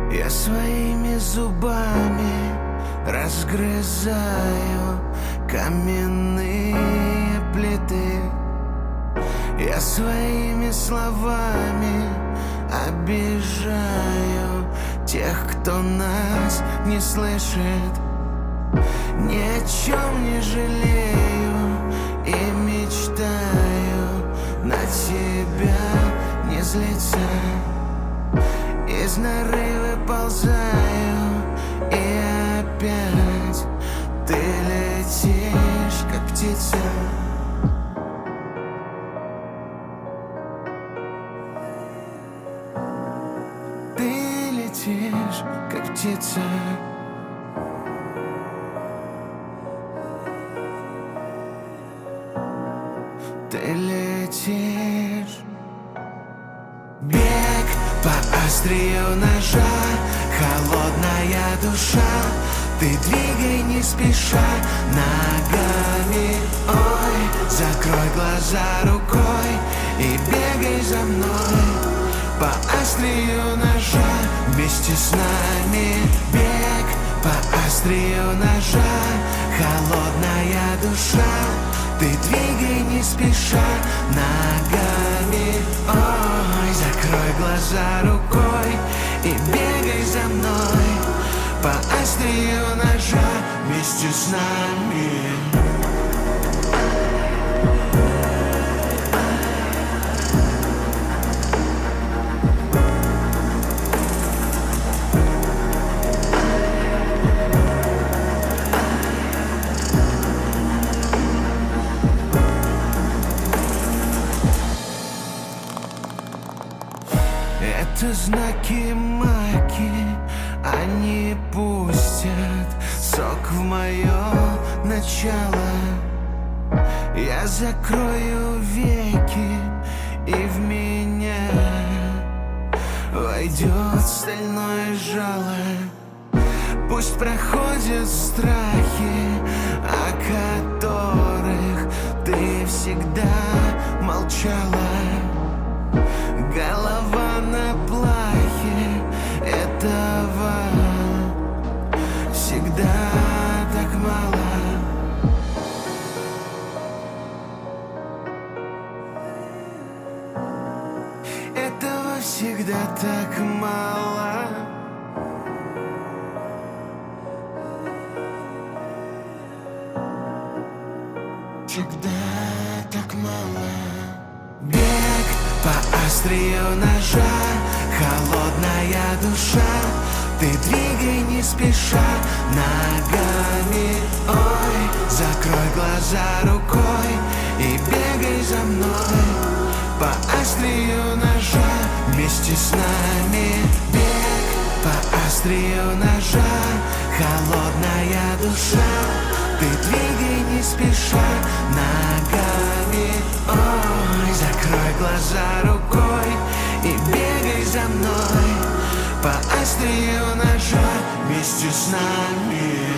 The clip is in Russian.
Я своими зубами разгрызаю каменные плиты. Я своими словами обижаю тех, кто нас не слышит. Ни о чем не жалею и мечтаю на тебя не злиться. Из норы выползаю, и опять ты летишь, как птица. Ты летишь, как птица. Ты летишь. Бег по острию ножа, холодная душа. Ты двигай не спеша ногами. Ой, закрой глаза рукой и бегай за мной. По острию ножа вместе с нами. Бег по острию ножа, холодная душа. Ты двигай не спеша ногами. Ой, закрой глаза рукой и бегай за мной. По острию ножа вместе с нами. Это знаки маки, они пустят сок в мое начало. Я закрою веки, и в меня войдет стальное жало. Пусть проходят страхи, о которых ты всегда молчала. Голова на плахе, этого всегда так мало. Этого всегда так мало. Всегда так мало. Бег по острию ножа, холодная душа. Ты двигай не спеша ногами. Ой, закрой глаза рукой и бегай за мной. По острию ножа вместе с нами. Бег по острию ножа, холодная душа. Ты двигай не спеша ногами. Ой, закрой глаза рукой и бегай за мной. По острию ножа вместе с нами.